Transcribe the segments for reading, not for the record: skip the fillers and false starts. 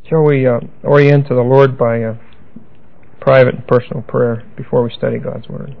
Shall we orient to the Lord by private and personal prayer before we study God's Word?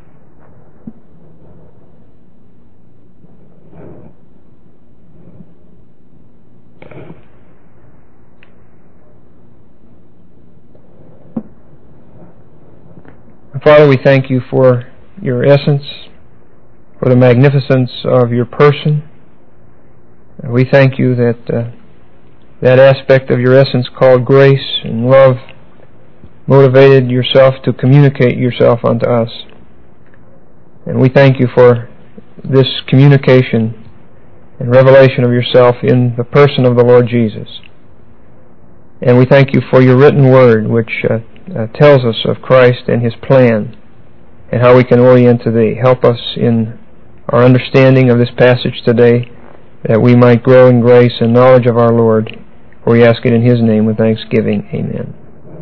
Father, we thank you for your essence, for the magnificence of your person. We thank you that that aspect of your essence called grace and love motivated yourself to communicate yourself unto us. And we thank you for this communication and revelation of yourself in the person of the Lord Jesus. And we thank you for your written word, which tells us of Christ and His plan and how we can orient to Thee. Help us in our understanding of this passage today, that we might grow in grace and knowledge of our Lord. For we ask it in His name with thanksgiving. Amen.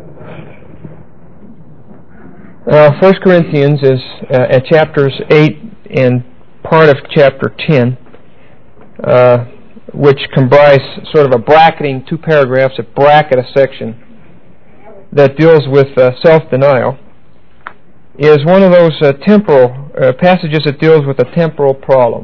1 Corinthians is at chapters 8 and part of chapter 10, which comprise sort of a bracketing, 2 paragraphs that bracket a section that deals with self-denial, is one of those temporal passages that deals with a temporal problem.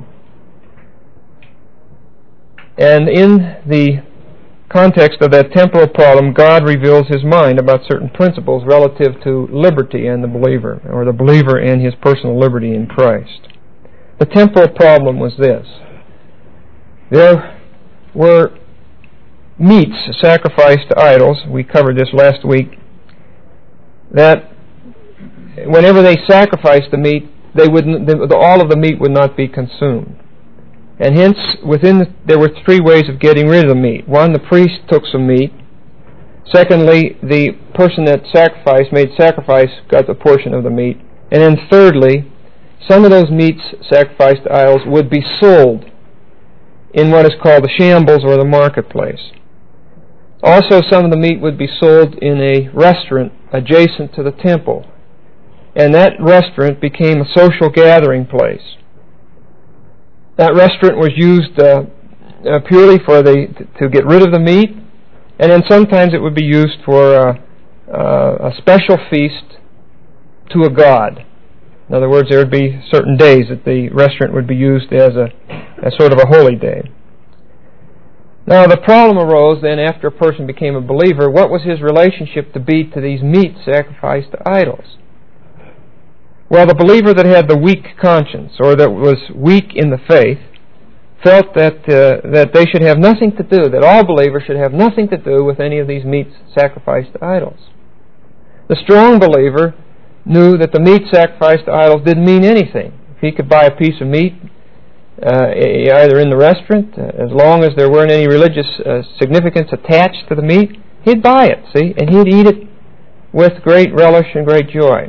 And in the context of that temporal problem, God reveals His mind about certain principles relative to liberty and the believer, or the believer and his personal liberty in Christ. The temporal problem was this: there were meats sacrificed to idols, we covered this last week, that whenever they sacrificed the meat, all of the meat would not be consumed. And hence, there were 3 ways of getting rid of the meat. One, the priest took some meat. Secondly, the person that made sacrifice, got the portion of the meat. And then thirdly, some of those meats sacrificed to idols would be sold in what is called the shambles or the marketplace. Also, some of the meat would be sold in a restaurant adjacent to the temple. And that restaurant became a social gathering place. That restaurant was used purely to get rid of the meat, and then sometimes it would be used for a special feast to a god. In other words, there would be certain days that the restaurant would be used as sort of a holy day. Now, the problem arose then after a person became a believer. What was his relationship to be to these meats sacrificed to idols? Well, the believer that had the weak conscience, or that was weak in the faith, felt that they should have nothing to do, that all believers should have nothing to do with any of these meats sacrificed to idols. The strong believer knew that the meat sacrificed to idols didn't mean anything. If he could buy a piece of meat, either in the restaurant, as long as there weren't any religious significance attached to the meat, he'd buy it, see, and he'd eat it with great relish and great joy.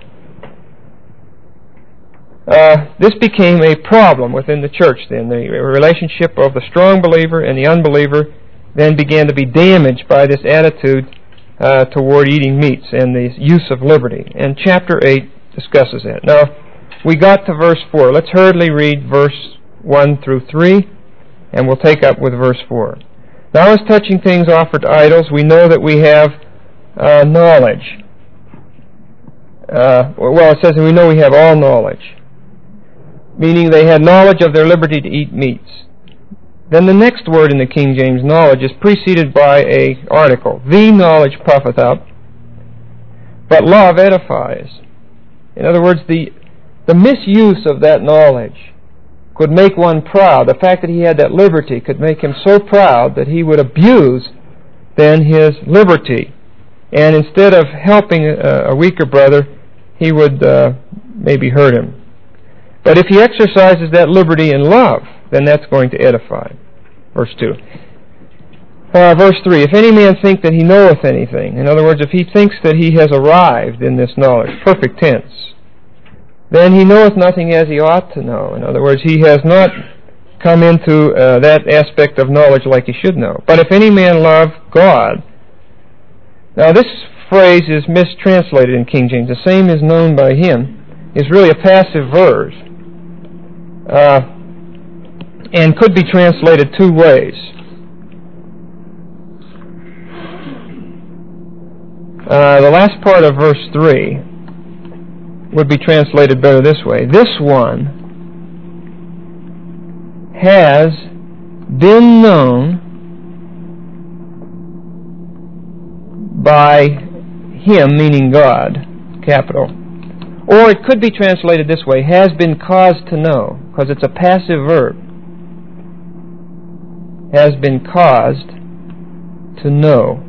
This became a problem within the church then. The relationship of the strong believer and the unbeliever then began to be damaged by this attitude toward eating meats and the use of liberty. And chapter 8 discusses that. Now, we got to verse 4. Let's hurriedly read verse 1 through 3, and we'll take up with verse 4. Now, as touching things offered to idols, we know that we have knowledge. It says that we know we have all knowledge, meaning they had knowledge of their liberty to eat meats. Then the next word in the King James, knowledge, is preceded by an article. The knowledge puffeth up, but love edifies. In other words, the misuse of that knowledge could make one proud. The fact that he had that liberty could make him so proud that he would abuse then his liberty. And instead of helping a weaker brother, he would maybe hurt him. But if he exercises that liberty in love, then that's going to edify. Verse 2. Verse 3. If any man think that he knoweth anything, in other words, if he thinks that he has arrived in this knowledge, perfect tense, then he knoweth nothing as he ought to know. In other words, he has not come into that aspect of knowledge like he should know. But if any man love God, now this phrase is mistranslated in King James. The same is known by him. It's really a passive verse. And could be translated 2 ways. The last part of verse 3 would be translated better this way. This one has been known by Him, meaning God, capital. Or it could be translated this way, has been caused to know, because it's a passive verb. Has been caused to know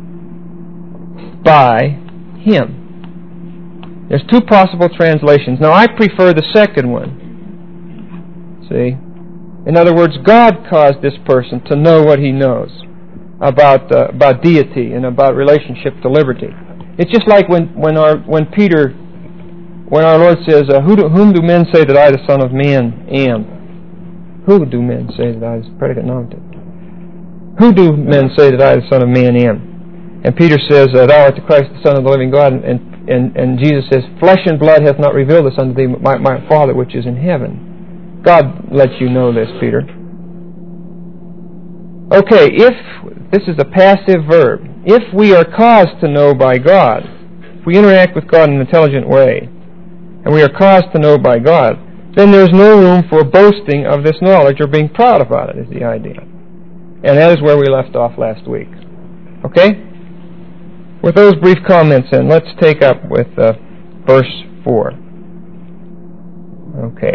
by Him. There's two possible translations. Now, I prefer the second one. See? In other words, God caused this person to know what he knows about deity and about relationship to liberty. It's just like when our Lord says, "Whom do men say that I, the Son of Man, am?" Who do men say that I, is predicate nominative. Who do men say that I, the Son of Man, am? And Peter says, "Thou art the Christ, the Son of the living God." And Jesus says, "Flesh and blood hath not revealed this unto thee, my Father which is in heaven." God lets you know this, Peter. Okay, this is a passive verb. If we are caused to know by God, if we interact with God in an intelligent way, and we are caused to know by God, then there's no room for boasting of this knowledge or being proud about it, is the idea. And that is where we left off last week. Okay? With those brief comments in, let's take up with verse 4. Okay.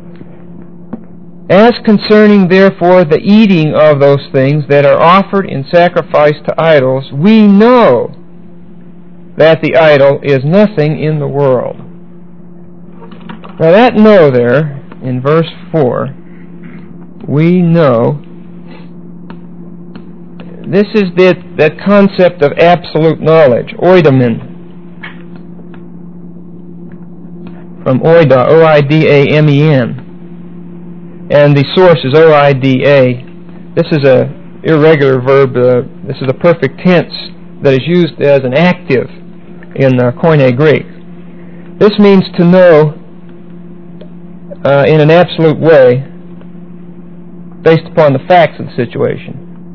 As concerning, therefore, the eating of those things that are offered in sacrifice to idols, we know that the idol is nothing in the world. Now that "know" there, in verse 4, we know, this is that concept of absolute knowledge, oidamen, from oida, O-I-D-A-M-E-N. And the source is O-I-D-A. This is an irregular verb. This is a perfect tense that is used as an active in Koine Greek. This means to know in an absolute way based upon the facts of the situation.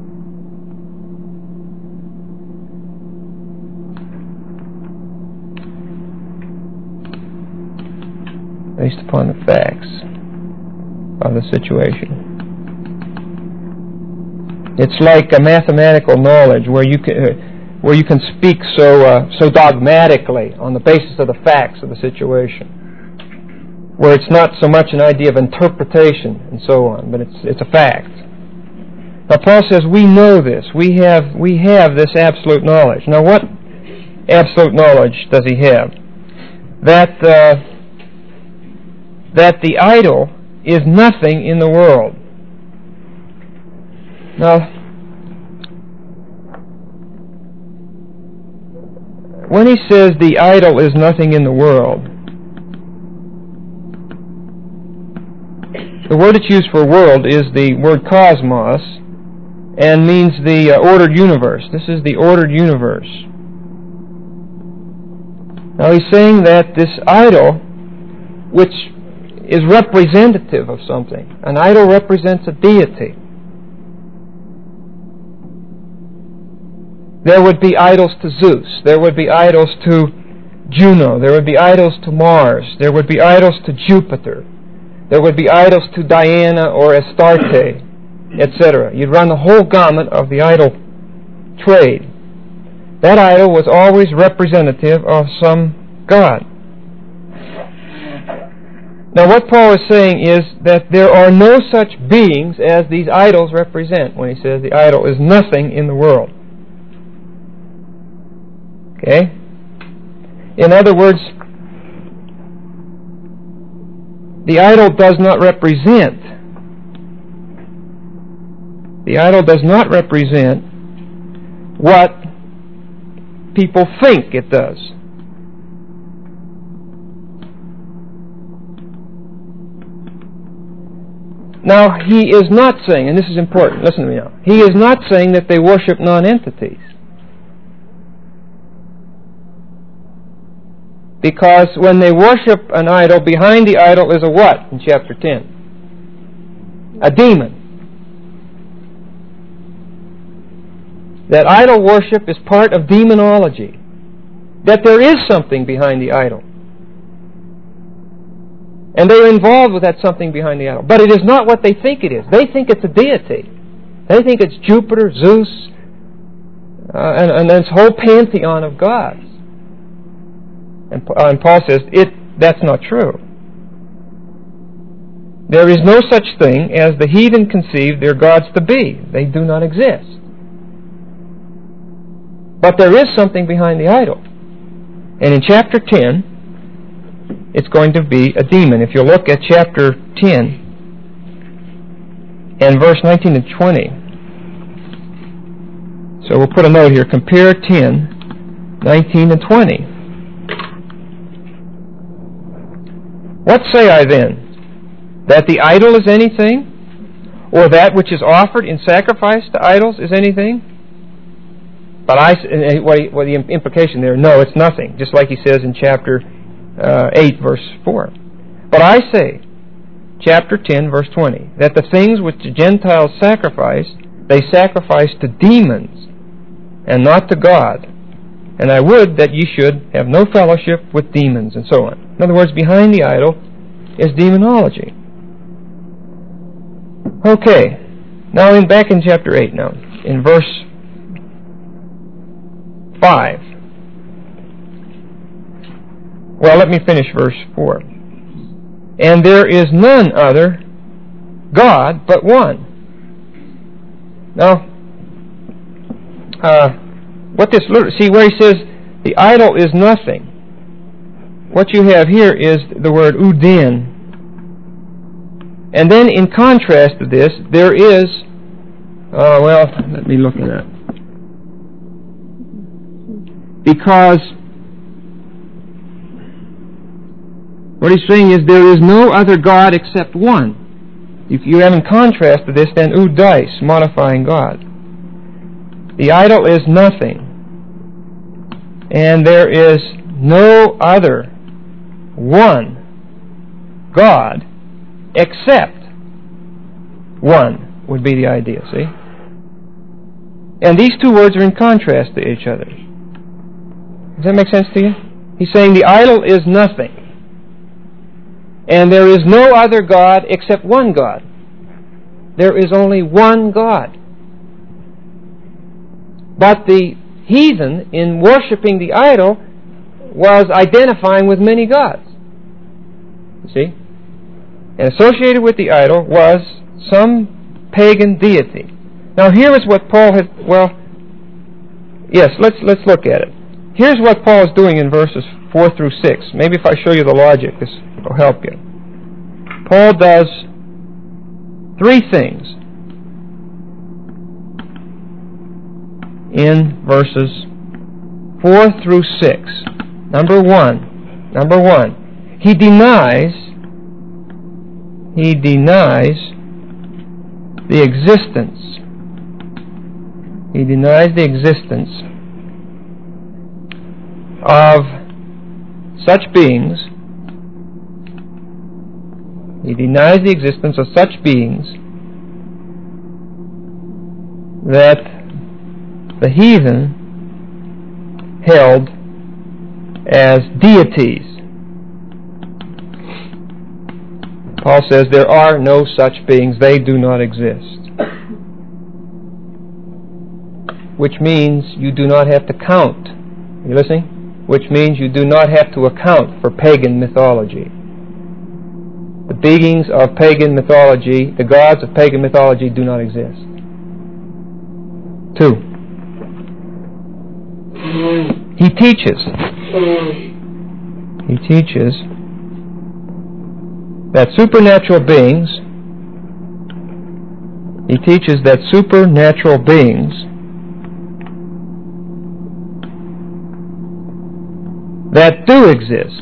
Based upon the facts of the situation. It's like a mathematical knowledge where you can speak so dogmatically on the basis of the facts of the situation, where it's not so much an idea of interpretation and so on, but it's a fact. Now Paul says we know this. We have this absolute knowledge. Now what absolute knowledge does he have? That the idol is nothing in the world. Now, when he says the idol is nothing in the world, the word it's used for world is the word cosmos and means the ordered universe. This is the ordered universe. Now he's saying that this idol, which is representative of something. An idol represents a deity. There would be idols to Zeus. There would be idols to Juno. There would be idols to Mars. There would be idols to Jupiter. There would be idols to Diana or Astarte, etc. You'd run the whole gamut of the idol trade. That idol was always representative of some god. Now what Paul is saying is that there are no such beings as these idols represent when he says the idol is nothing in the world. Okay? In other words, the idol does not represent what people think it does. Now, he is not saying, and this is important, listen to me now, he is not saying that they worship non-entities. Because when they worship an idol, behind the idol is a what in chapter 10? A demon. That idol worship is part of demonology. that there is something behind the idol. And they're involved with that something behind the idol. But it is not what they think it is. They think it's a deity. They think it's Jupiter, Zeus, and this whole pantheon of gods. And Paul says, that's not true. There is no such thing as the heathen conceive their gods to be. They do not exist. But there is something behind the idol. And in chapter 10, it's going to be a demon. If you look at chapter 10 and verse 19 and 20. So we'll put a note here. Compare 10, 19 and 20. What say I then? That the idol is anything? Or that which is offered in sacrifice to idols is anything? But what the implication there? No, it's nothing. Just like he says in chapter 8, verse 4. But I say, chapter 10, verse 20, that the things which the Gentiles sacrifice, they sacrifice to demons, and not to God. And I would that ye should have no fellowship with demons, and so on. In other words, behind the idol is demonology. Okay, now back in chapter 8 now, in verse 5. Well, let me finish verse 4. And there is none other God but one. Now, see where he says the idol is nothing. What you have here is the word udin. And then in contrast to this, there is, let me look at that. Because what he's saying is there is no other God except one. If you have in contrast to this, then udais, modifying God. The idol is nothing. And there is no other one God except one would be the idea, see? And these two words are in contrast to each other. Does that make sense to you? He's saying the idol is nothing. And there is no other God except one God. There is only one God. But the heathen, in worshiping the idol, was identifying with many gods. You see? And associated with the idol was some pagan deity. Now here is what Paul has, let's look at it. Here's what Paul is doing in verses 4 through 6. Maybe if I show you the logic, this will help you. Paul does three things in verses 4 through 6. Number one, he denies the existence. He denies the existence of such beings. He denies the existence of such beings that the heathen held as deities. Paul says there are no such beings. They do not exist. Which means you do not have to count. Are you listening? Which means you do not have to account for pagan mythology. The beings of pagan mythology, the gods of pagan mythology do not exist. 2. He teaches that supernatural beings that do exist.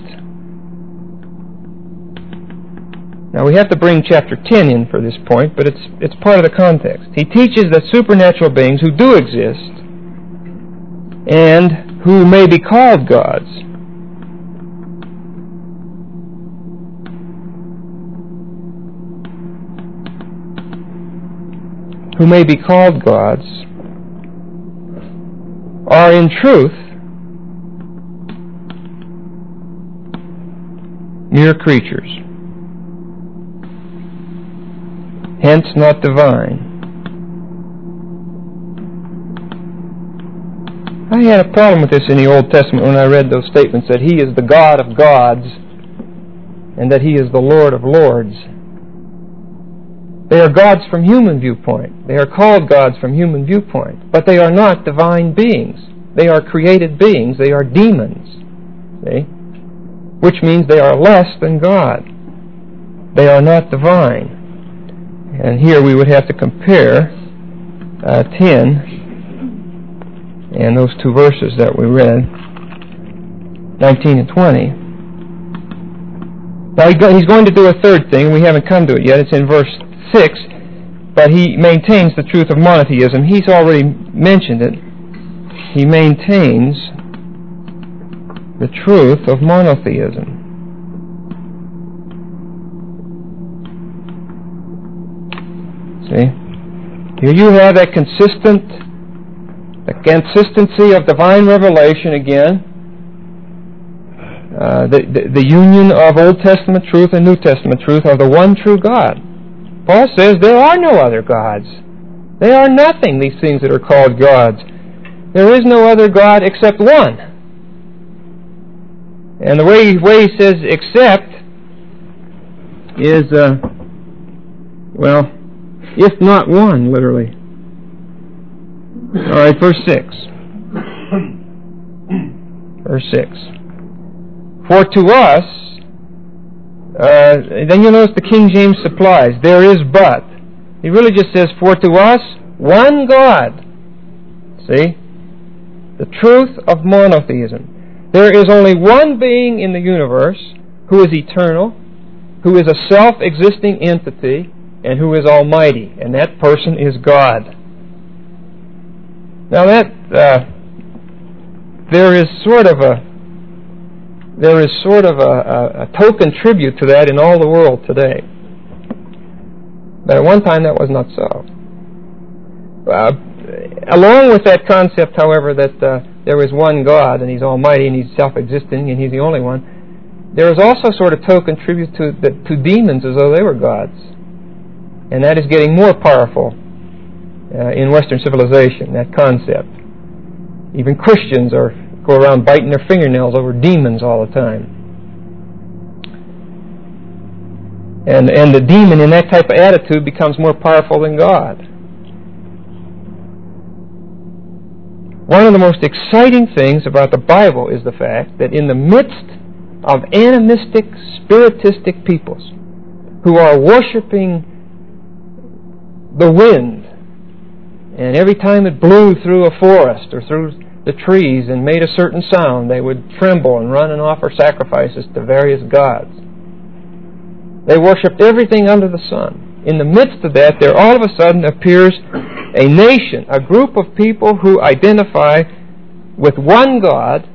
Now we have to bring chapter 10 in for this point, but it's part of the context. He teaches that supernatural beings who do exist and who may be called gods are in truth mere creatures, hence not divine. I had a problem with this in the Old Testament when I read those statements that He is the God of gods and that He is the Lord of lords. They are gods from human viewpoint. They are called gods from human viewpoint, but they are not divine beings. They are created beings. They are demons. See? Which means they are less than God. They are not divine. And here we would have to compare 10 and those two verses that we read, 19 and 20. Now he's going to do a third thing. We haven't come to it yet. It's in verse 6. But he maintains the truth of monotheism. He's already mentioned it. He maintains the truth of monotheism. See? Here you have that consistency of divine revelation again. The union of Old Testament truth and New Testament truth of the one true God. Paul says there are no other gods. They are nothing, these things that are called gods. There is no other God except one. And the way he says except is, if not one, literally. All right, verse 6. Verse 6. For to us, then you'll notice the King James supplies, there is but. He really just says, for to us, one God. See? The truth of monotheism. There is only one being in the universe who is eternal, who is a self-existing entity, and who is almighty, and that person is God. Now there is sort of a token tribute to that in all the world today. But at one time that was not so. Along with that concept, however, that there is one God and He's almighty and He's self-existing and He's the only one, there is also sort of token tribute to demons as though they were gods. And that is getting more powerful in Western civilization, that concept. Even Christians go around biting their fingernails over demons all the time. And the demon in that type of attitude becomes more powerful than God. One of the most exciting things about the Bible is the fact that in the midst of animistic, spiritistic peoples who are worshiping the wind, and every time it blew through a forest or through the trees and made a certain sound, they would tremble and run and offer sacrifices to various gods. They worshipped everything under the sun. In the midst of that, there all of a sudden appears a nation, a group of people who identify with one God,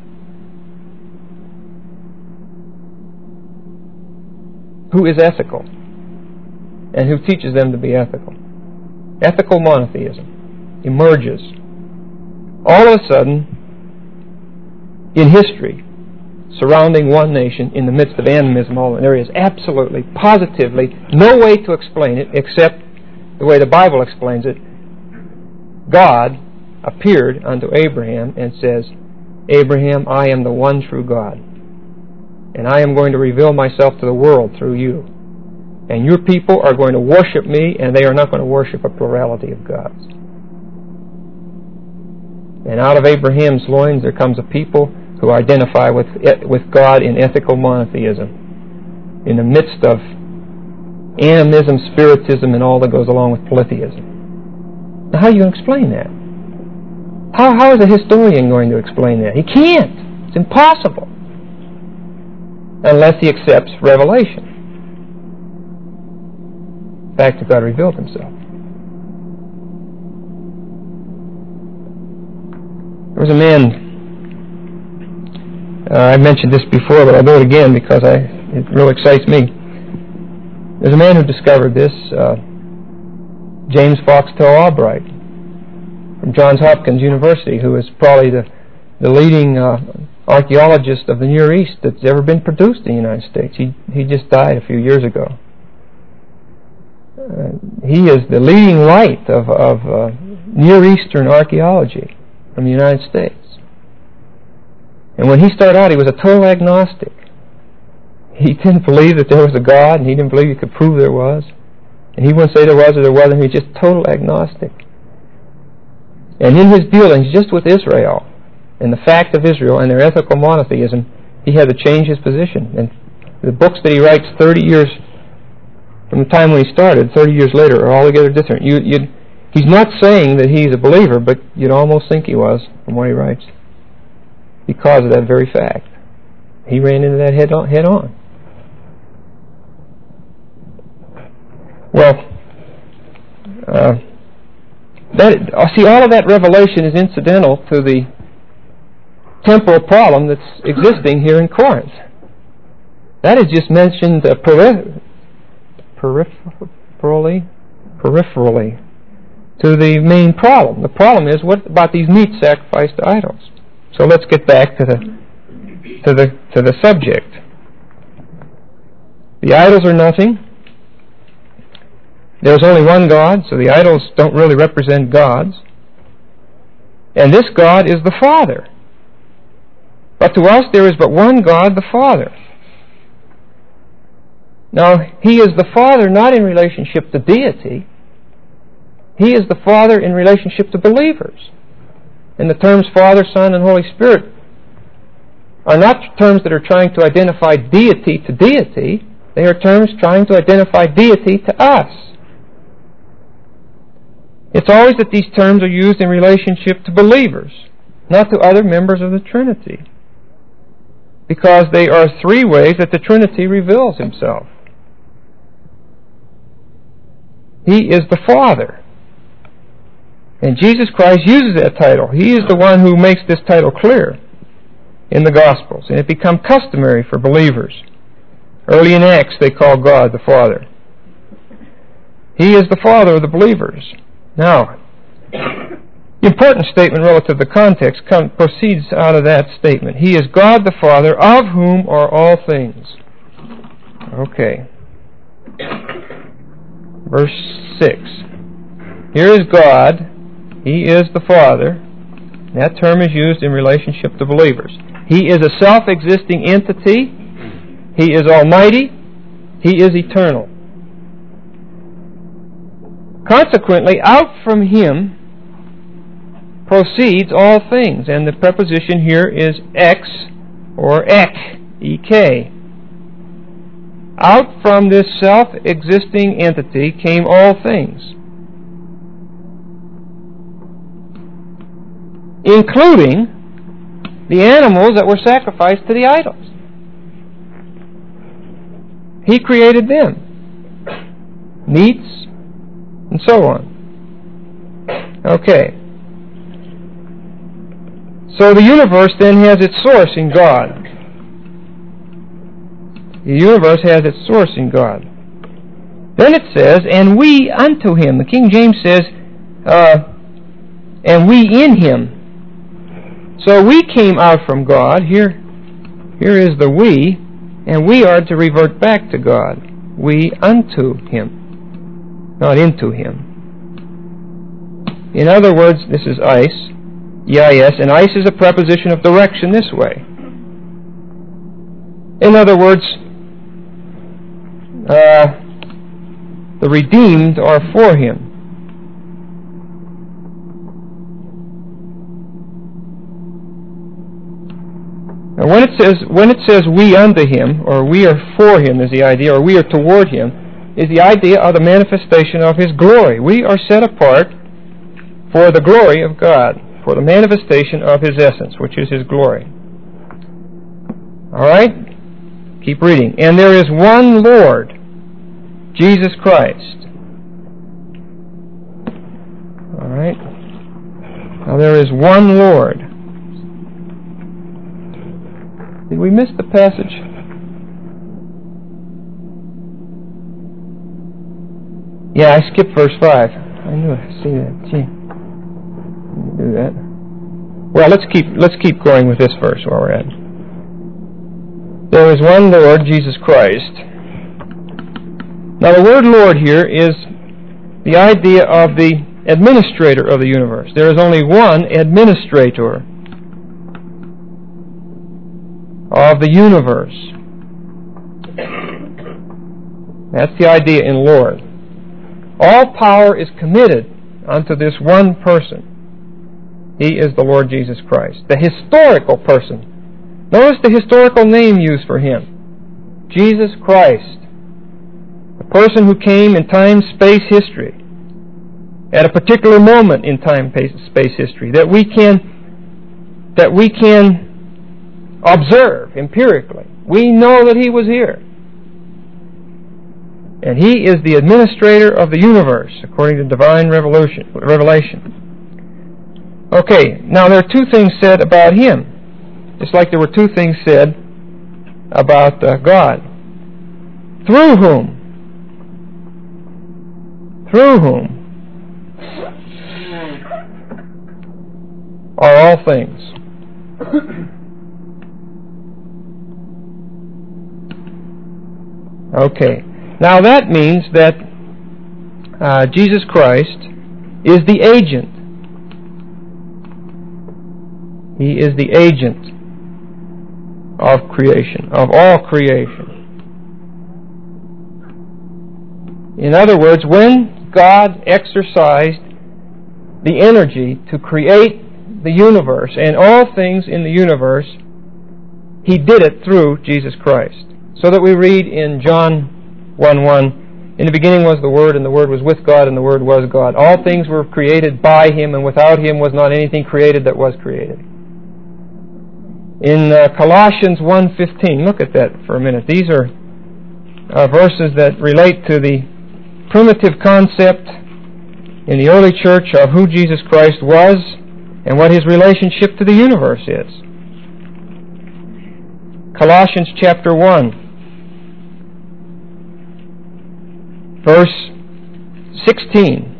who is ethical, and who teaches them to be ethical. Ethical monotheism emerges all of a sudden in history surrounding one nation in the midst of animism. All there is absolutely, positively no way to explain it except the way the Bible explains it. God appeared unto Abraham and says, Abraham, I am the one true God, and I am going to reveal myself to the world through you. And your people are going to worship me, and they are not going to worship a plurality of gods. And out of Abraham's loins there comes a people who identify with God in ethical monotheism, in the midst of animism, spiritism, and all that goes along with polytheism. Now, how do you explain that? How is a historian going to explain that? He can't. It's impossible. Unless he accepts revelation. The fact that God revealed Himself. There was a man, I mentioned this before, but I'll do it again because it really excites me. There's a man who discovered this, James Foxtel Albright, from Johns Hopkins University, who is probably the leading archaeologist of the Near East that's ever been produced in the United States. He just died a few years ago. He is the leading light of Near Eastern archaeology from the United States. And when he started out, he was a total agnostic. He didn't believe that there was a God, and he didn't believe you could prove there was. And he wouldn't say there was or there wasn't. He was just total agnostic. And in his dealings just with Israel, and the fact of Israel and their ethical monotheism, he had to change his position. And the books that he writes 30 years from the time when he started, 30 years later, are altogether different. He's not saying that he's a believer, but you'd almost think he was from what he writes, because of that very fact. He ran into that head on. Well, see, all of that revelation is incidental to the temporal problem that's existing here in Corinth. That is just mentioned peripherally to the main problem. The problem is, what about these meats sacrificed to idols? So let's get back to the subject. The idols are nothing. There's only one God, so the idols don't really represent gods. And this God is the Father. But to us there is but one God, the Father. Now, He is the Father not in relationship to deity. He is the Father in relationship to believers. And the terms Father, Son, and Holy Spirit are not terms that are trying to identify deity to deity. They are terms trying to identify deity to us. It's always that these terms are used in relationship to believers, not to other members of the Trinity, because they are three ways that the Trinity reveals Himself. He is the Father. And Jesus Christ uses that title. He is the one who makes this title clear in the Gospels, and it became customary for believers. Early in Acts, they call God the Father. He is the Father of the believers. Now, the important statement relative to context proceeds out of that statement. He is God the Father, of whom are all things. Okay. Verse 6. Here is God. He is the Father. That term is used in relationship to believers. He is a self-existing entity. He is almighty. He is eternal. Consequently, out from Him proceeds all things. And the preposition here is ex, or ek, ek. Out from this self-existing entity came all things, including the animals that were sacrificed to the idols. He created them. Meats, and so on. Okay. So the universe then has its source in God. The universe has its source in God. Then it says, and we unto Him. The King James says, and we in Him. So we came out from God. Here is the we, and we are to revert back to God. We unto Him, not into Him. In other words, this is eis, E-I-S, and eis is a preposition of direction this way. In other words, the redeemed are for Him. Now, when it says we unto Him, or we are for Him is the idea, or we are toward Him, is the idea of the manifestation of His glory. We are set apart for the glory of God, for the manifestation of His essence, which is His glory. All right? Keep reading. And there is one Lord, Jesus Christ. All right? Now there is one Lord. Did we miss the passage? Yeah, I skipped verse 5. I knew I'd see that. Gee. Do that. Well, let's keep going with this verse while we're at it. There is one Lord, Jesus Christ. Now the word Lord here is the idea of the administrator of the universe. There is only one administrator of the universe. That's the idea in Lord. All power is committed unto this one person. He is the Lord Jesus Christ, the historical person. Notice the historical name used for Him. Jesus Christ. The person who came in time, space, history. At a particular moment in time, space, history. That we can observe empirically. We know that He was here. And He is the administrator of the universe, according to divine revelation. Okay, now there are two things said about Him, just like there were two things said about God. Through whom are all things. Okay. Now that means that Jesus Christ is the agent. He is the agent of creation, of all creation. In other words, when God exercised the energy to create the universe and all things in the universe, He did it through Jesus Christ. So that we read in John 1:1, in the beginning was the Word, and the Word was with God, and the Word was God. All things were created by Him, and without Him was not anything created that was created. In Colossians 1:15, look at that for a minute. These are verses that relate to the primitive concept in the early church of who Jesus Christ was and what His relationship to the universe is. Colossians chapter 1. Verse 16.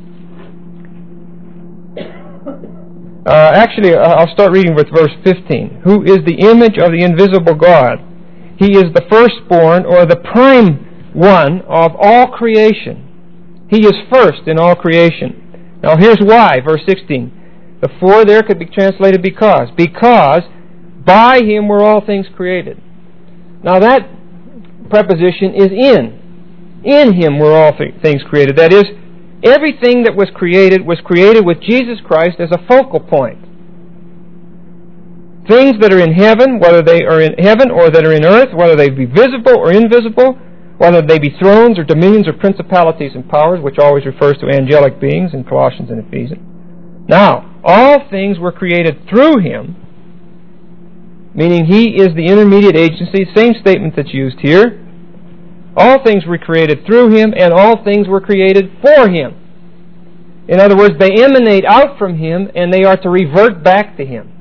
I'll start reading with verse 15. Who is the image of the invisible God? He is the firstborn, or the prime one of all creation. He is first in all creation. Now here's why, verse 16. The for there could be translated because. Because by Him were all things created. Now that preposition is in. In Him were all things created. That is, everything that was created with Jesus Christ as a focal point. Things that are in heaven, whether they are in heaven or that are in earth, whether they be visible or invisible, whether they be thrones or dominions or principalities and powers, which always refers to angelic beings in Colossians and Ephesians. Now, all things were created through Him, meaning He is the intermediate agency, same statement that's used here. All things were created through Him, and all things were created for Him. In other words, they emanate out from Him, and they are to revert back to Him.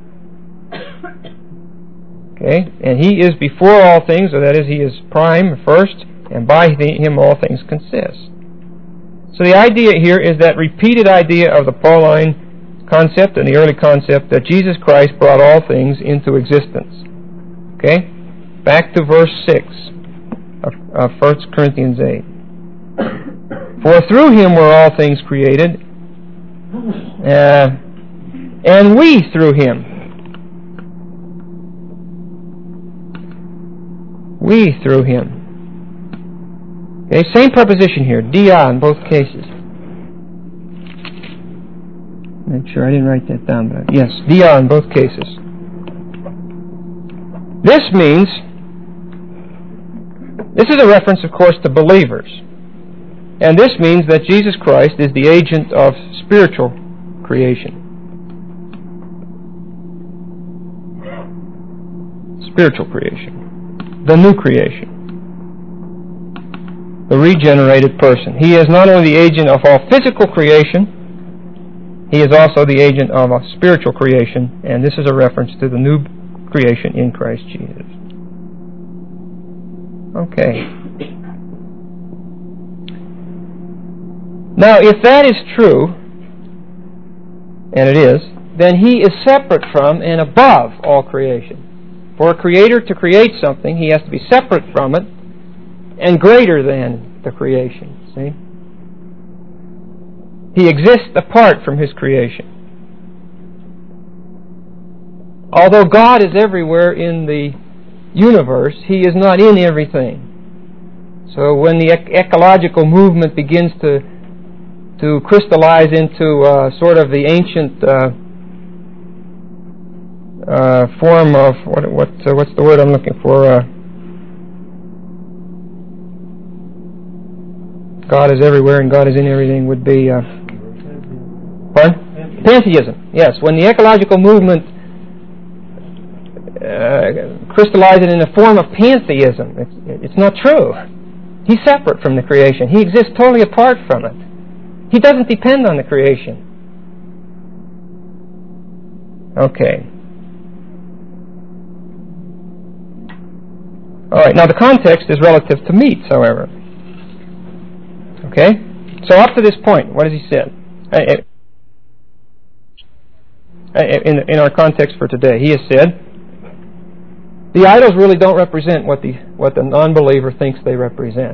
Okay? And He is before all things, or that is, He is prime, first, and by Him all things consist. So the idea here is that repeated idea of the Pauline concept and the early concept that Jesus Christ brought all things into existence. Okay? Back to verse 6. Of 1 Corinthians 8. For through Him were all things created, and we through Him. We through Him. Okay, same preposition here, dia in both cases. Make sure I didn't write that down, but yes, dia in both cases. This means, this is a reference, of course, to believers. And this means that Jesus Christ is the agent of spiritual creation. Spiritual creation. The new creation. The regenerated person. He is not only the agent of all physical creation, He is also the agent of a spiritual creation, and this is a reference to the new creation in Christ Jesus. Okay. Now, if that is true, and it is, then He is separate from and above all creation. For a creator to create something, he has to be separate from it and greater than the creation. See? He exists apart from his creation. Although God is everywhere in the universe, he is not in everything. So when the ecological movement begins to crystallize into sort of the ancient form of what's the word I'm looking for? God is everywhere and God is in everything would be pardon? Pantheism. Yes, when the ecological movement crystallizes in the form of pantheism, it's not true. He's separate from the creation. He exists totally apart from it. He doesn't depend on the creation. Okay. All right, now the context is relative to meats, however. Okay? So up to this point, what has he said? In our context for today, he has said, the idols really don't represent what the non-believer thinks they represent.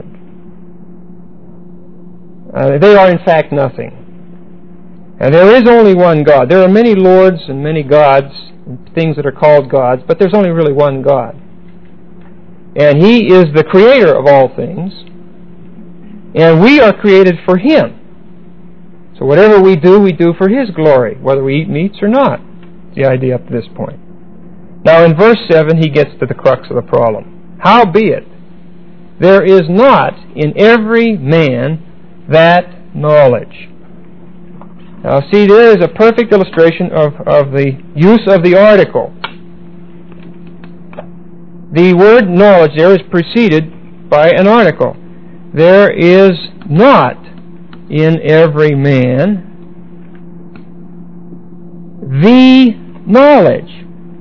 They are in fact nothing. And there is only one God. There are many lords and many gods, and things that are called gods, but there's only really one God. And He is the creator of all things, and we are created for Him. So whatever we do for His glory, whether we eat meats or not. That's the idea up to this point. Now in verse 7, he gets to the crux of the problem. Howbeit, there is not in every man that knowledge. Now see, there is a perfect illustration of the use of the article. The word knowledge there is preceded by an article. There is not in every man the knowledge.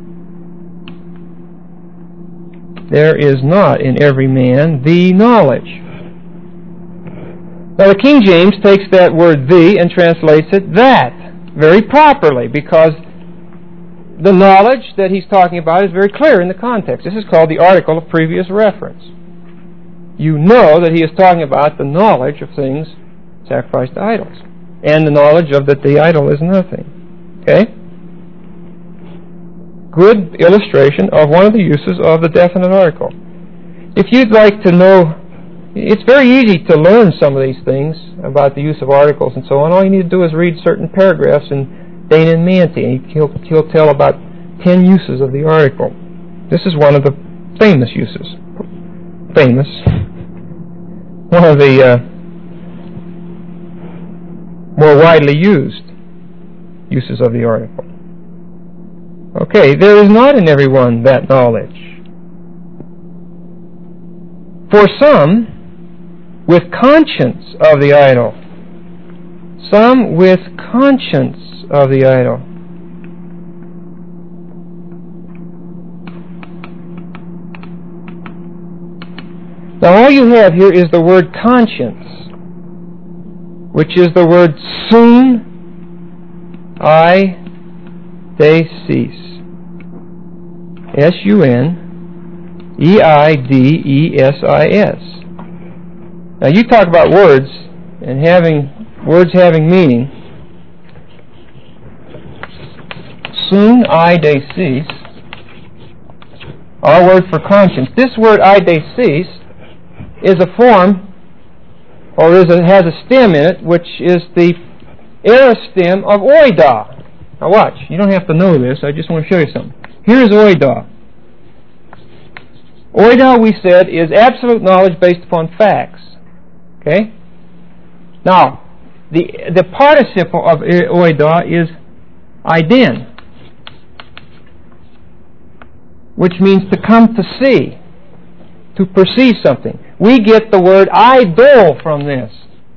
There is not in every man the knowledge. Now the King James takes that word the and translates it that very properly, because the knowledge that he's talking about is very clear in the context. This is called the article of previous reference. You know that he is talking about the knowledge of things sacrificed to idols, and the knowledge of that the idol is nothing. Okay? Good illustration of one of the uses of the definite article. If you'd like to know, it's very easy to learn some of these things about the use of articles and so on. All you need to do is read certain paragraphs in Dana and Manti. He'll tell about 10 uses of the article. This is one of the famous uses. Famous. One of the more widely used uses of the article. Okay, there is not in everyone that knowledge. For some, with conscience of the idol. Some with conscience of the idol. Now all you have here is the word conscience, which is the word sun eidesis. S-U-N-E-I-D-E-S-I-S. Now you talk about words and words having meaning. Sun eidesis, our word for conscience. This word eidesis is a form, or has a stem in it, which is the aorist stem of oida. Now watch, you don't have to know this, I just want to show you something. Here's oida. Oida, we said, is absolute knowledge based upon facts. Okay? Now, the participle of oida is eiden, which means to come to see, to perceive something. We get the word idol from this.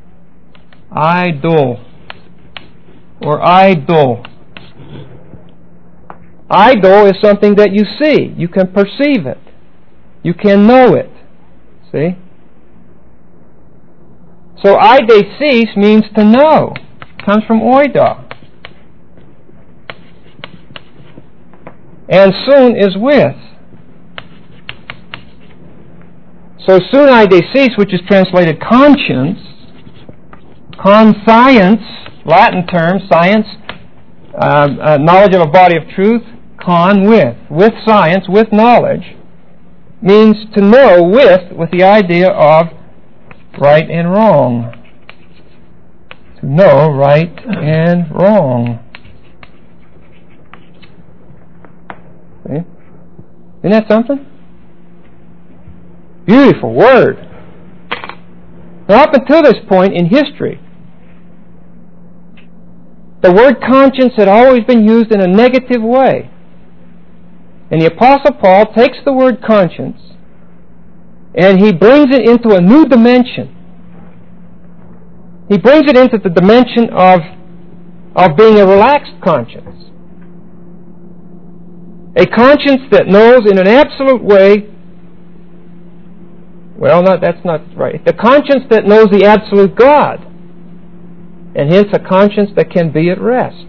Idol. Or idol. Idol is something that you see. You can perceive it. You can know it. See? So eidesis means to know. It comes from oida. And sun is with. So sunai desis, which is translated conscience, conscience, Latin term, science, knowledge of a body of truth, con, with science, with knowledge, means to know with the idea of right and wrong. To know right and wrong. See? Isn't that something? Beautiful word. Now, up until this point in history, the word conscience had always been used in a negative way. And the Apostle Paul takes the word conscience and he brings it into a new dimension. He brings it into the dimension of being a relaxed conscience. A conscience that knows in an absolute way, well, that's not right. The conscience that knows the absolute God, and hence a conscience that can be at rest.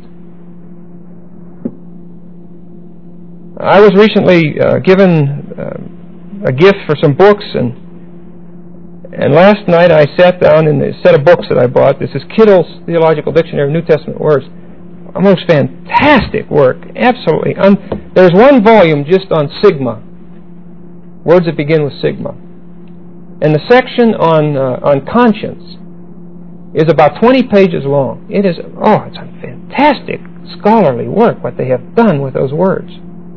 I was recently given a gift for some books, and last night I sat down in the set of books that I bought. This is Kittle's Theological Dictionary of New Testament Words. A most fantastic work. Absolutely. There's one volume just on sigma. Words that begin with sigma. And the section on conscience is about 20 pages long. It's a fantastic scholarly work, what they have done with those words.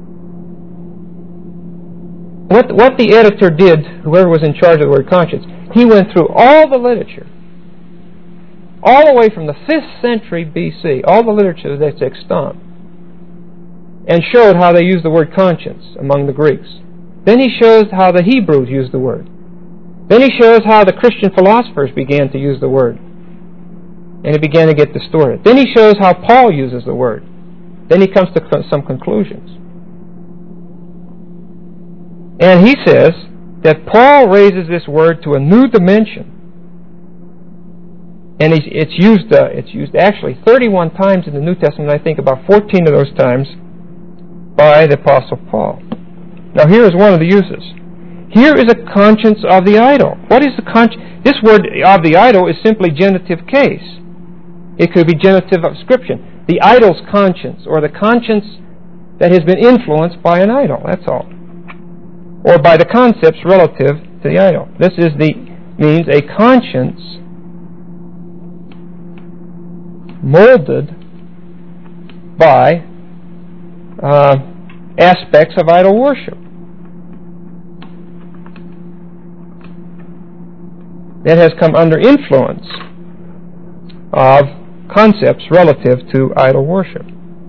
What the editor did, whoever was in charge of the word conscience, he went through all the literature, all the way from the 5th century BC, all the literature that's extant, and showed how they used the word conscience among the Greeks. Then he shows how the Hebrews used the word. Then he shows how the Christian philosophers began to use the word, and it began to get distorted. Then he shows how Paul uses the word. Then he comes to some conclusions. And he says that Paul raises this word to a new dimension. And it's used actually 31 times in the New Testament. I think about 14 of those times by the Apostle Paul. Now here is one of the uses. Here is a conscience of the idol. What is the conscience? This word of the idol is simply genitive case. It could be genitive of description. The idol's conscience, or the conscience that has been influenced by an idol. That's all. Or by the concepts relative to the idol. This means a conscience molded by aspects of idol worship. That has come under influence of concepts relative to idol worship.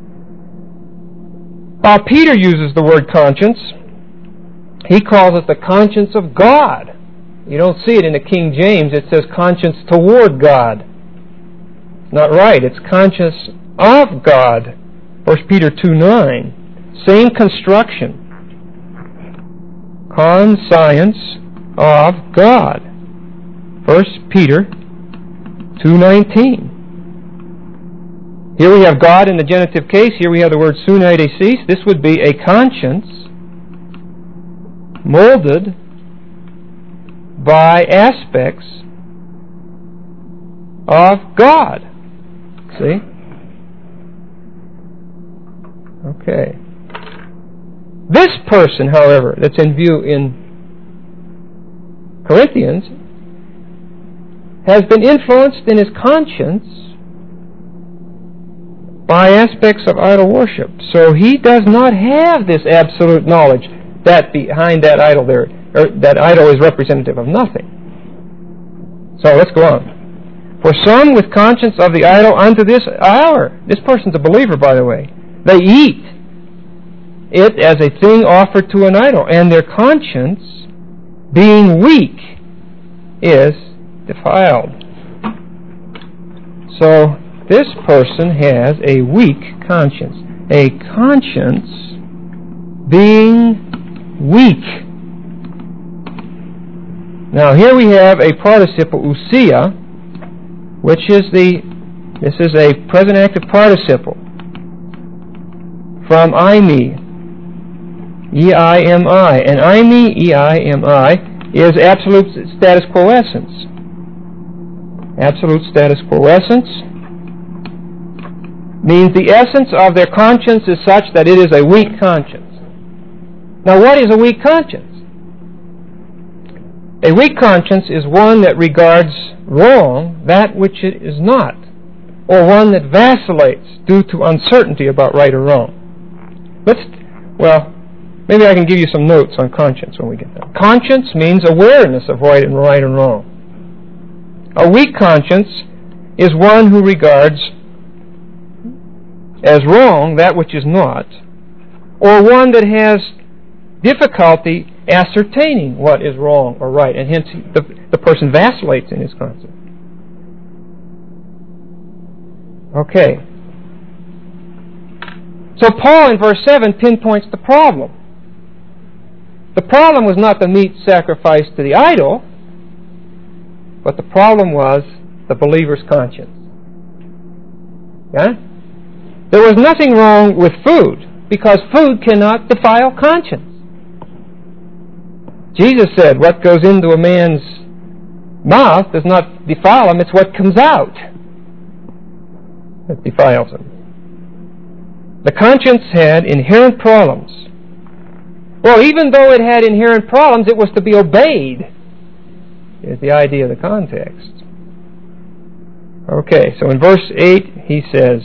Peter uses the word conscience. He calls it the conscience of God. You don't see it in the King James. It says conscience toward God. It's not right. It's conscience of God. 1 Peter 2:9. Same construction. Conscience of God. 1 Peter 2:19. Here we have God in the genitive case. Here we have the word sunai desis. This would be a conscience molded by aspects of God. See? Okay. This person, however, that's in view in Corinthians, has been influenced in his conscience by aspects of idol worship. So he does not have this absolute knowledge that behind that idol there, or that idol is representative of nothing. So let's go on. For some with conscience of the idol unto this hour, this person's a believer, by the way, they eat it as a thing offered to an idol, and their conscience, being weak, is defiled. So this person has a weak conscience. A conscience being weak. Now here we have a participle ousia, which is this is a present active participle from eimi, E-I-M-I, and eimi, E-I-M-I, is absolute status quo essence. Absolute status quo essence means the essence of their conscience is such that it is a weak conscience. Now, what is a weak conscience? A weak conscience is one that regards wrong that which it is not, or one that vacillates due to uncertainty about right or wrong. Maybe I can give you some notes on conscience when we get there. Conscience means awareness of right and wrong. A weak conscience is one who regards as wrong that which is not, or one that has difficulty ascertaining what is wrong or right, and hence the person vacillates in his conscience. Okay. So Paul in verse 7 pinpoints the problem. The problem was not the meat sacrificed to the idol, but the problem was the believer's conscience. Yeah? There was nothing wrong with food, because food cannot defile conscience. Jesus said, what goes into a man's mouth does not defile him, it's what comes out that defiles him. The conscience had inherent problems. Well, even though it had inherent problems, it was to be obeyed, is the idea of the context. Okay, so in verse 8 he says,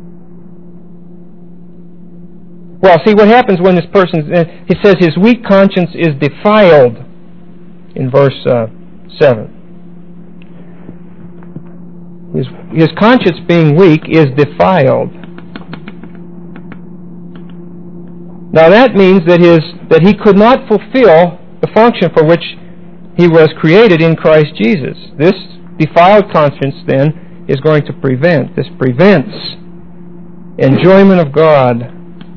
see what happens when this person, he says his weak conscience is defiled in verse 7. His conscience being weak is defiled. Now that means that he could not fulfill the function for which he was created in Christ Jesus. This defiled conscience then is going to prevents enjoyment of God.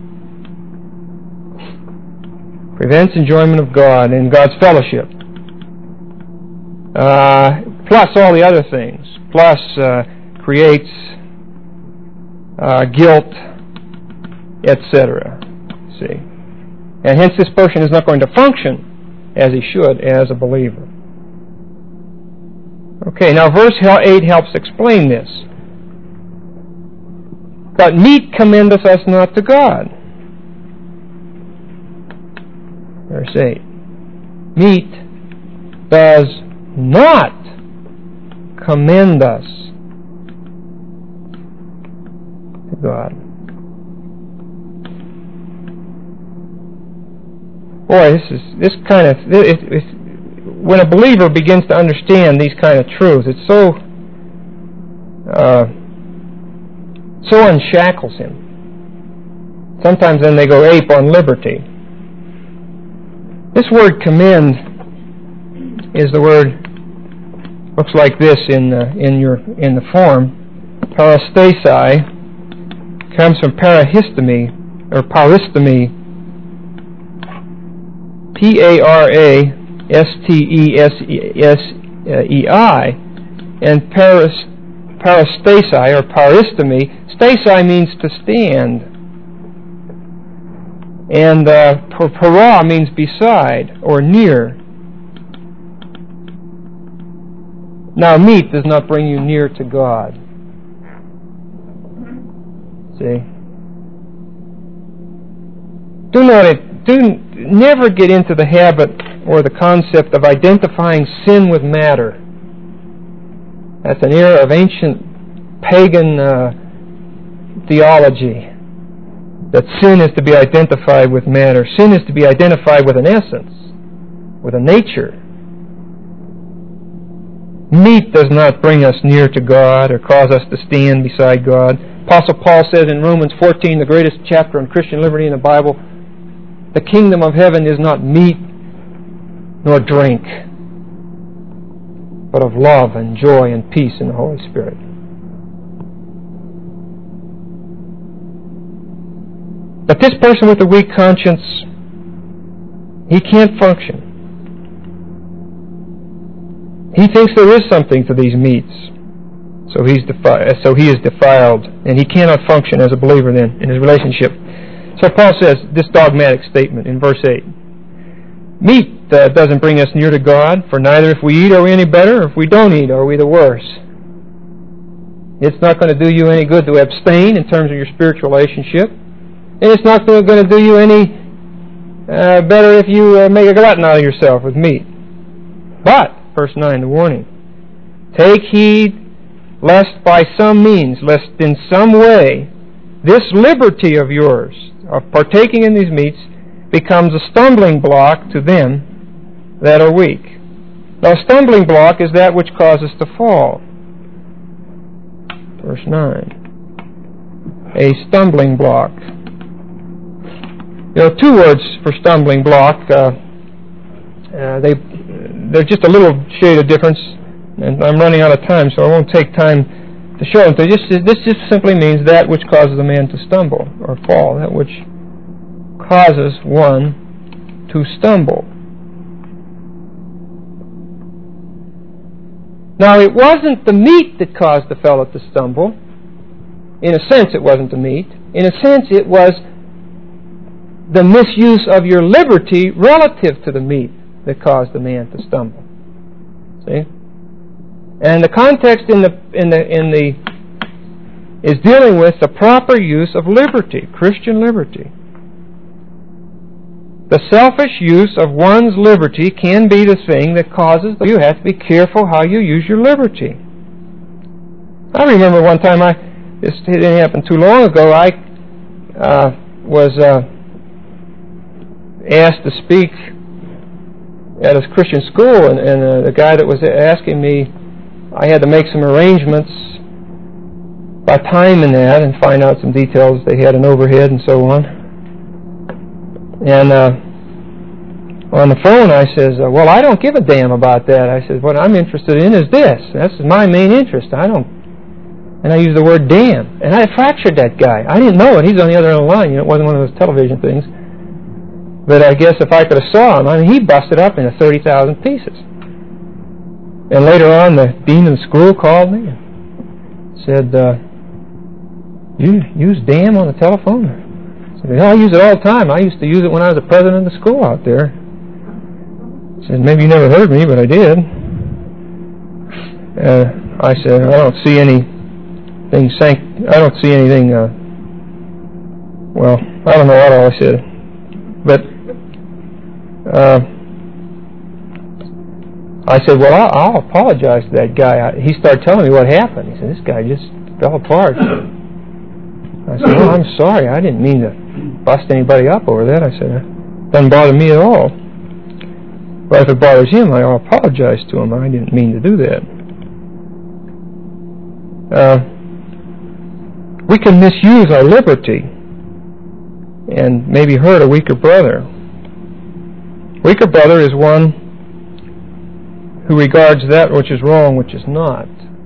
Prevents enjoyment of God and God's fellowship. Plus all the other things. Plus creates guilt, etc. See? And hence this person is not going to function as he should as a believer. Okay, now verse 8 helps explain this. But meat commendeth us not to God. Verse 8. Meat does not commend us to God. Boy, when a believer begins to understand these kind of truths, it so unshackles him. Sometimes then they go ape on liberty. This word commend is the word, looks like this in the form. Parastasai comes from parahistemi or paristemi. Parastesei, and parastasai or paristemi. Stasai means to stand, and para means beside or near. Now, meat does not bring you near to God. See? Never get into the habit or the concept of identifying sin with matter. That's an era of ancient pagan theology, that sin is to be identified with matter. Sin is to be identified with an essence, with a nature. Meat does not bring us near to God or cause us to stand beside God. Apostle Paul says in Romans 14, the greatest chapter on Christian liberty in the Bible, the kingdom of heaven is not meat nor drink, but of love and joy and peace in the Holy Spirit. But this person with a weak conscience, he can't function. He thinks there is something to these meats, so he is defiled, and he cannot function as a believer then in his relationship. So Paul says this dogmatic statement in verse 8. Meat doesn't bring us near to God, for neither if we eat are we any better, or if we don't eat are we the worse. It's not going to do you any good to abstain in terms of your spiritual relationship. And it's not going to do you any better if you make a glutton out of yourself with meat. But, verse 9, the warning, take heed lest by some means, lest in some way, this liberty of yours, of partaking in these meats, becomes a stumbling block to them that are weak. Now, a stumbling block is that which causes to fall. Verse 9. A stumbling block. There are two words for stumbling block. They're just a little shade of difference, and I'm running out of time, so I won't take time to show them. This just simply means that which causes a man to stumble or fall, that which causes one to stumble. Now, it wasn't the meat that caused the fellow to stumble. In a sense, it wasn't the meat. In a sense, it was the misuse of your liberty relative to the meat that caused the man to stumble. See? And the context is dealing with the proper use of liberty, Christian liberty. The selfish use of one's liberty can be the thing that causes you have to be careful how you use your liberty. I remember one time, this didn't happen too long ago, I was asked to speak at a Christian school, and the guy that was asking me, I had to make some arrangements by time in that and find out some details. They had an overhead and so on. And on the phone I says, well, I don't give a damn about that. I said, what I'm interested in is this. That's my main interest. And I used the word damn. And I fractured that guy. I didn't know it. He's on the other end of the line. It wasn't one of those television things. But I guess if I could have saw him, he busted up into 30,000 pieces. And later on, the dean of the school called me and said, you use damn on the telephone? I said, I use it all the time. I used to use it when I was the president of the school out there. He said, maybe you never heard me, but I did. I said, I don't see anything well, I don't know what all I said. But I said, well, I'll apologize to that guy. He started telling me what happened. He said, this guy just fell apart. I said, well, I'm sorry. I didn't mean to bust anybody up over that. I said, it doesn't bother me at all. But if it bothers him, I'll apologize to him. I didn't mean to do that. We can misuse our liberty and maybe hurt a weaker brother. Weaker brother is one who regards that which is wrong, which is not.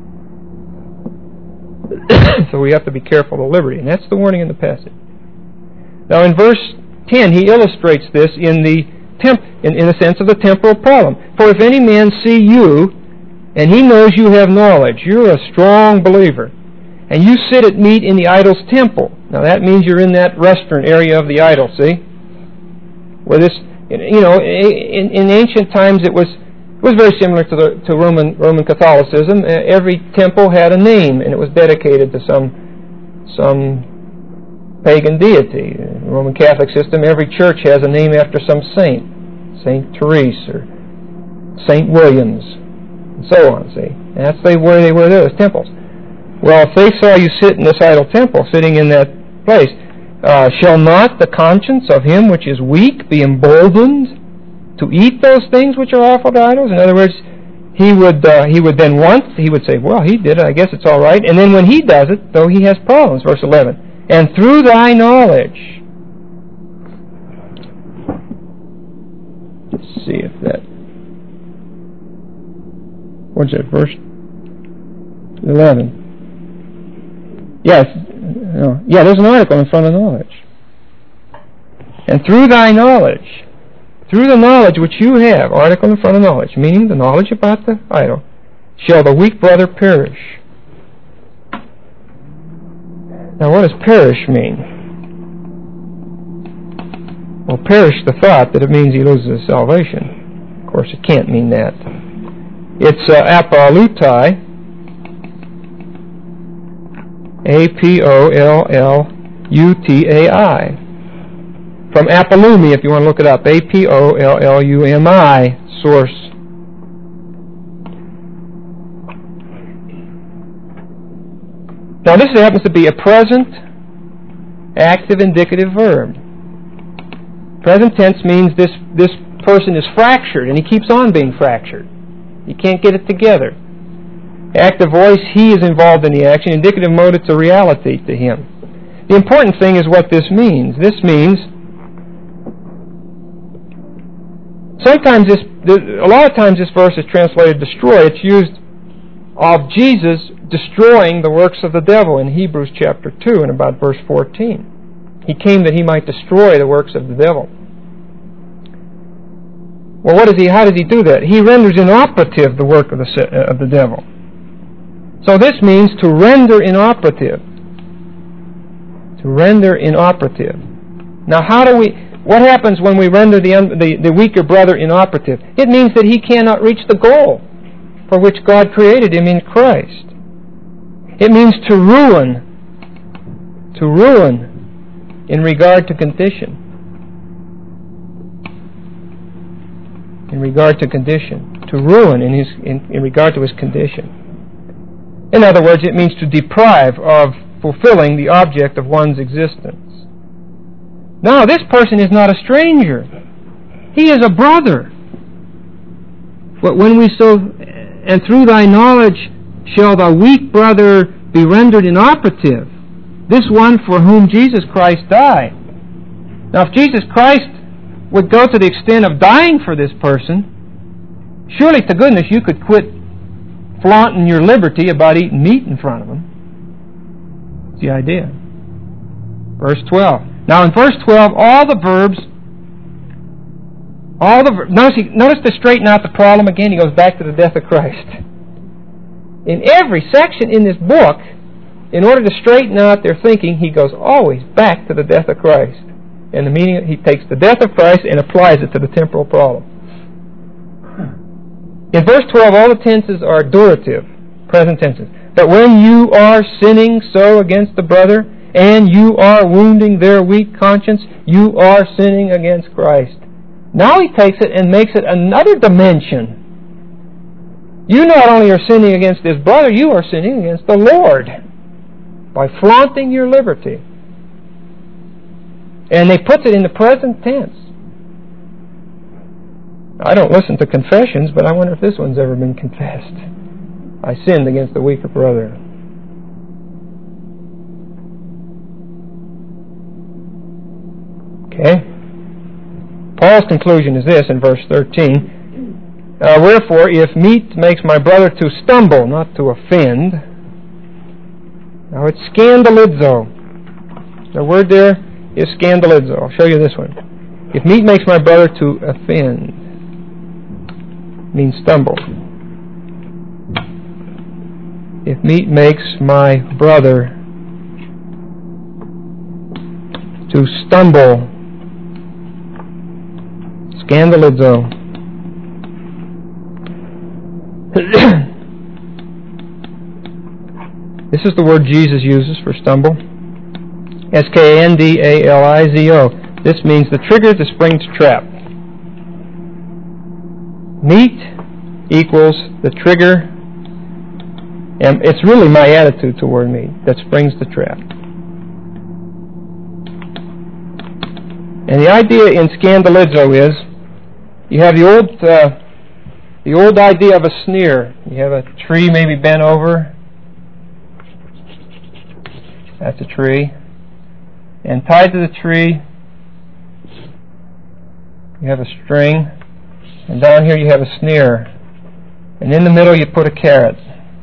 So we have to be careful of liberty, and that's the warning in the passage. Now in verse 10, he illustrates this in the sense of the temporal problem. For if any man see you, and he knows you have knowledge, you're a strong believer, and you sit at meat in the idol's temple. Now that means you're in that restaurant area of the idol, see? Where this, in ancient times it was very similar to Roman Catholicism. Every temple had a name, and it was dedicated to some pagan deity. In the Roman Catholic system, every church has a name after some saint, Saint Therese or Saint Williams, and so on. See, and that's where they were there, as temples. Well, if they saw you sit in this idol temple, sitting in that place, shall not the conscience of him which is weak be emboldened to eat those things which are offered to idols? In other words, he would say, well, he did it, I guess it's all right. And then when he does it, though he has problems, verse 11, and through thy knowledge, let's see if that, what's that, verse 11? Yes, there's an article in front of knowledge. And through thy knowledge, through the knowledge which you have, article in front of knowledge, meaning the knowledge about the idol, shall the weak brother perish. Now what does perish mean? Well, perish the thought that it means he loses his salvation. course, it can't mean that. It's apollutai, A-P-O-L-L-U-T-A-I. From Apollumi, if you want to look it up, A-P-O-L-L-U-M-I, source. Now this happens to be a present, active, indicative verb. Present tense means this person is fractured, and he keeps on being fractured. He can't get it together. Active voice, he is involved in the action. Indicative mode, it's a reality to him. The important thing is what this means. This means, a lot of times this verse is translated destroy. It's used of Jesus destroying the works of the devil in Hebrews chapter 2 and about verse 14. He came that he might destroy the works of the devil. Well, how does he do that? He renders inoperative the work of the devil. So this means to render inoperative. To render inoperative. Now what happens when we render the weaker brother inoperative? It means that he cannot reach the goal for which God created him in Christ. It means to ruin in regard to condition. In regard to condition. To ruin in regard to his condition. In other words, it means to deprive of fulfilling the object of one's existence. Now, this person is not a stranger. He is a brother. But when we and through thy knowledge shall the weak brother be rendered inoperative, this one for whom Jesus Christ died. Now, if Jesus Christ would go to the extent of dying for this person, surely to goodness you could quit flaunting your liberty about eating meat in front of him. That's the idea. Verse 12. Now in verse 12, notice to straighten out the problem again, he goes back to the death of Christ. In every section in this book, in order to straighten out their thinking, he goes always back to the death of Christ. And the meaning, he takes the death of Christ and applies it to the temporal problem. In verse 12, all the tenses are durative, present tenses. But when you are sinning so against the brother, and you are wounding their weak conscience, you are sinning against Christ. Now he takes it and makes it another dimension. You not only are sinning against this brother, you are sinning against the Lord by flaunting your liberty. And they put it in the present tense. I don't listen to confessions, but I wonder if this one's ever been confessed. I sinned against the weaker brother. Okay? Paul's conclusion is this in verse 13. Wherefore, if meat makes my brother to stumble, not to offend. Now it's scandalizo. The word there is scandalizo. I'll show you this one. If meat makes my brother to offend, means stumble. If meat makes my brother to stumble, scandalizo. This is the word Jesus uses for stumble. S-K-A-N-D-A-L-I-Z-O. This means the trigger to spring to trap. Meat equals the trigger, and it's really my attitude toward meat that springs the trap. And the idea in scandalizo is, you have the old idea of a snare. You have a tree maybe bent over. That's a tree. And tied to the tree, you have a string. And down here you have a snare. And in the middle you put a carrot.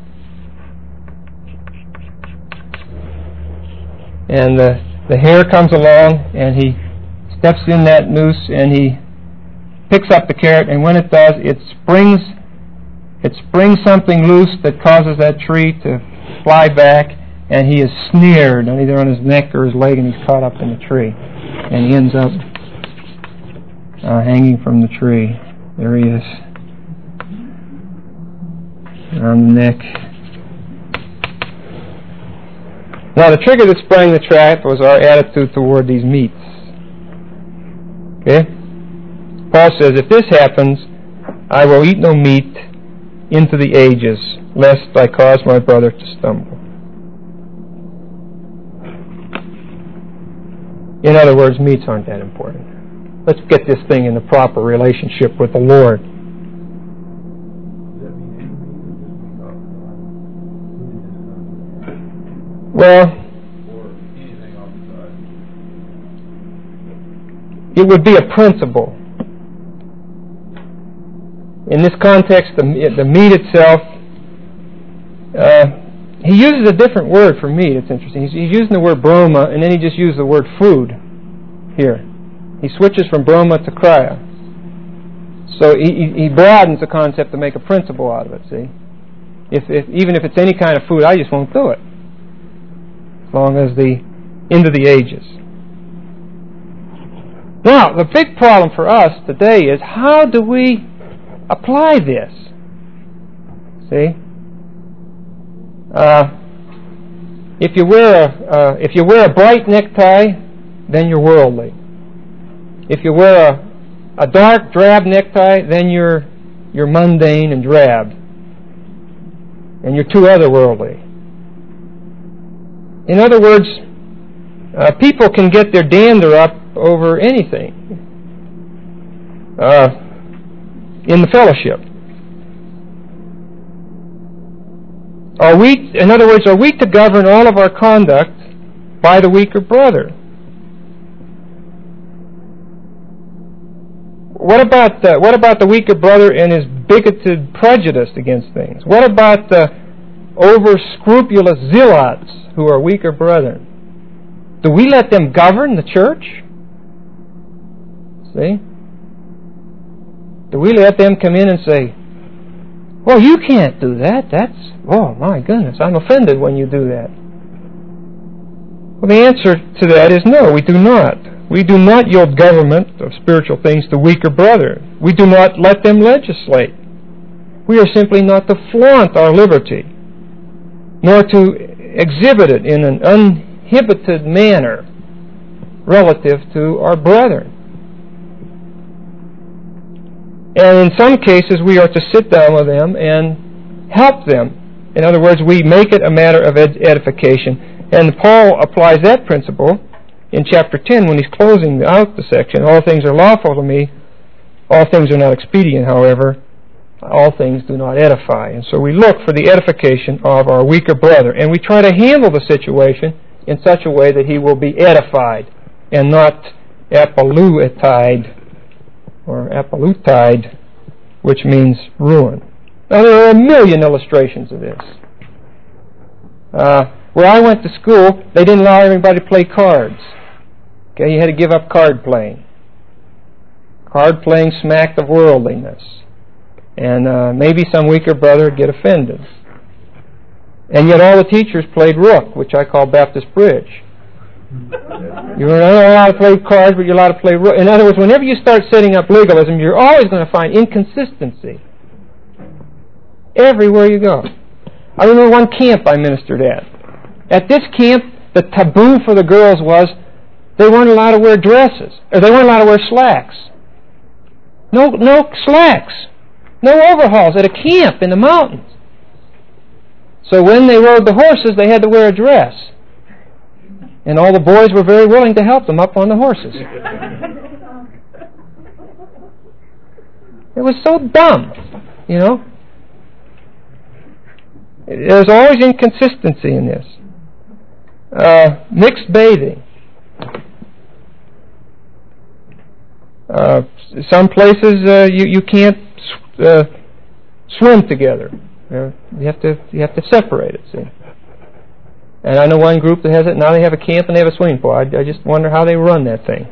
And the hare comes along and he steps in that noose and he picks up the carrot, and when it does, it springs something loose that causes that tree to fly back, and he is snared either on his neck or his leg, and he's caught up in the tree. And he ends up hanging from the tree. There he is. On the neck. Now the trigger that sprang the trap was our attitude toward these meats. Okay? Paul says, if this happens, I will eat no meat into the ages, lest I cause my brother to stumble. In other words, meats aren't that important. Let's get this thing in the proper relationship with the Lord. Well, it would be a principle. In this context, the meat itself, he uses a different word for meat. It's interesting. He's using the word broma, and then he just used the word food here. He switches from broma to krya. So he broadens the concept to make a principle out of it, see? Even if it's any kind of food, I just won't do it. As long as the end of the ages. Now, the big problem for us today is, how do we apply this? See? If you wear a bright necktie, then you're worldly. If you wear a dark, drab necktie, then you're mundane and drab. And you're too otherworldly. In other words, people can get their dander up over anything in the fellowship. Are we to govern all of our conduct by the weaker brother? What about the weaker brother and his bigoted prejudice against things? What about the over-scrupulous zealots who are weaker brethren? Do we let them govern the church? See? Do we let them come in and say, well, you can't do that. Oh my goodness, I'm offended when you do that. Well, the answer to that is no, we do not. We do not yield government of spiritual things to weaker brethren. We do not let them legislate. We are simply not to flaunt our liberty, nor to exhibit it in an uninhibited manner relative to our brethren. And in some cases, we are to sit down with them and help them. In other words, we make it a matter of edification. And Paul applies that principle in chapter 10 when he's closing out the section. All things are lawful to me. All things are not expedient, however. All things do not edify. And so we look for the edification of our weaker brother. And we try to handle the situation in such a way that he will be edified and not apolutied, or apolutied, which means ruin. Now, there are a million illustrations of this. Where I went to school, they didn't allow everybody to play cards. Okay, you had to give up card playing. Card playing smacked of worldliness. And maybe some weaker brother would get offended. And yet all the teachers played rook, which I call Baptist bridge. You're not allowed to play cards, but you're allowed to play rook. In other words, whenever you start setting up legalism, you're always going to find inconsistency everywhere you go. I remember one camp I ministered at. At this camp, the taboo for the girls was they weren't allowed to wear dresses, or they weren't allowed to wear slacks. No slacks. No overalls at a camp in the mountains. So when they rode the horses, they had to wear a dress. And all the boys were very willing to help them up on the horses. It was so dumb, you know. There's always inconsistency in this. Mixed bathing. Some places you can't swim together. You have to separate it. See. And I know one group that has it. Now they have a camp and they have a swimming pool. I just wonder how they run that thing.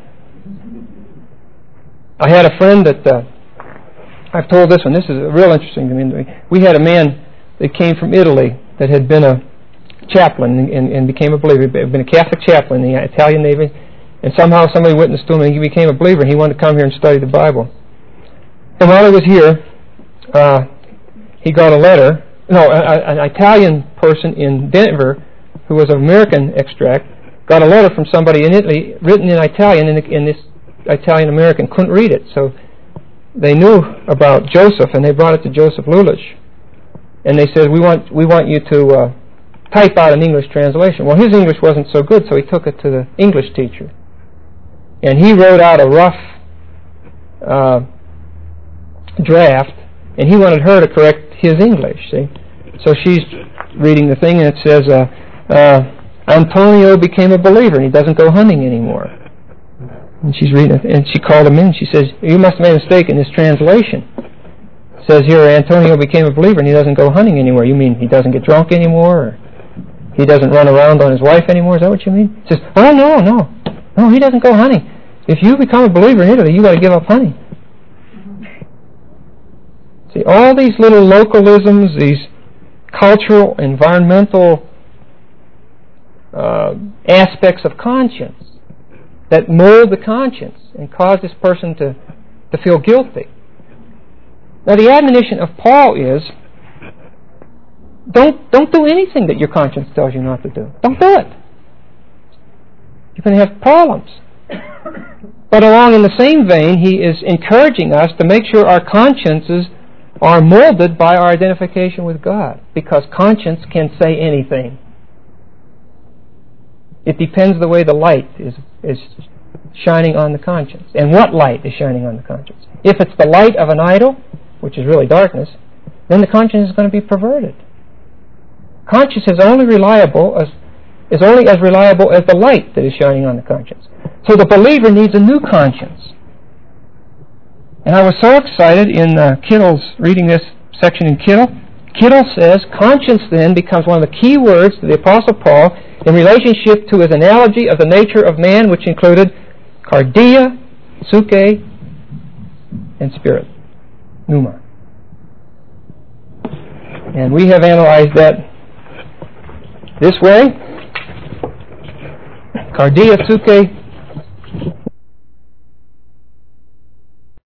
I had a friend that I've told this one. This is real interesting to me. We had a man that came from Italy that had been a chaplain and became a believer. He had been a Catholic chaplain in the Italian Navy, and somehow somebody witnessed to him and he became a believer. And he wanted to come here and study the Bible. And while he was here, he got a letter. No, an Italian person in Denver, who was an American extract, got a letter from somebody in Italy, written in Italian, and this Italian-American couldn't read it. So they knew about Joseph, and they brought it to Joseph Lulich. And they said, we want you to type out an English translation. Well, his English wasn't so good, so he took it to the English teacher. And he wrote out a rough draft, and he wanted her to correct his English, see? So she's reading the thing, and it says, Antonio became a believer, and he doesn't go hunting anymore. And she's reading it, and she called him in, and she says, you must have made a mistake in this translation. It says here, Antonio became a believer, and he doesn't go hunting anymore. You mean he doesn't get drunk anymore, or he doesn't run around on his wife anymore? Is that what you mean? It says, oh, no, he doesn't go hunting. If you become a believer in Italy, you got to give up hunting. See, all these little localisms, these cultural, environmental aspects of conscience that mold the conscience and cause this person to feel guilty. Now, the admonition of Paul is, don't do anything that your conscience tells you not to do. Don't do it. You're going to have problems. But along in the same vein, he is encouraging us to make sure our consciences are molded by our identification with God, because conscience can say anything. It depends the way the light is shining on the conscience, and what light is shining on the conscience. If it's the light of an idol, which is really darkness, then the conscience is going to be perverted. Conscience is only as reliable as the light that is shining on the conscience. So the believer needs a new conscience. And I was so excited in Kittle's reading this section in Kittle. Kittle says, conscience then becomes one of the key words to the Apostle Paul in relationship to his analogy of the nature of man, which included cardia, suke, and spirit, pneuma. And we have analyzed that this way. Cardia, suke,